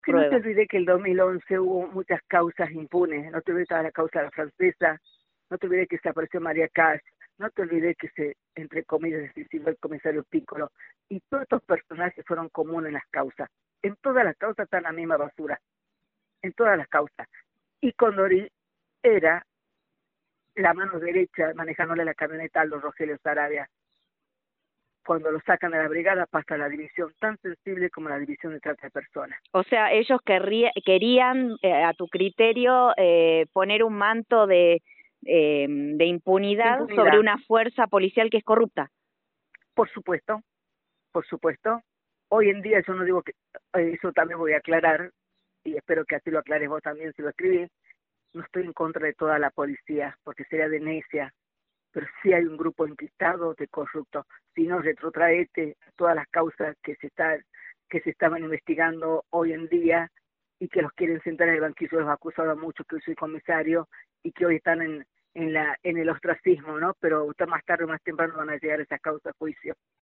Que no te pruebas. olvides que el 2011 hubo muchas causas impunes, no te olvides de la causa de la francesa, no te olvides que se apareció María Cash, no te olvides que se, entre comillas, destituyó el comisario Piccolo, y todos estos personajes fueron comunes en las causas. En todas las causas está la misma basura, en todas las causas. Y Condori era la mano derecha manejándole la camioneta a los Rogelio Sarabia. Cuando lo sacan de la brigada pasa a la división tan sensible como la división de trata de personas. O sea, ellos querían, a tu criterio, poner un manto de impunidad sobre Impunidad, una fuerza policial que es corrupta. por supuesto, por supuesto. Hoy en día yo no digo que, eso también voy a aclarar, y espero que así lo aclares vos también si lo escribís, no estoy en contra de toda la policía, porque sería de necia, pero sí hay un grupo enquistado de corruptos. Si no, retrotraete a todas las causas que se estaban investigando hoy en día y que los quieren sentar en el banquillo de los acusados a muchos, que hoy soy comisario, y que hoy están en el ostracismo, ¿no? Pero más tarde o más temprano van a llegar esas causas a juicio.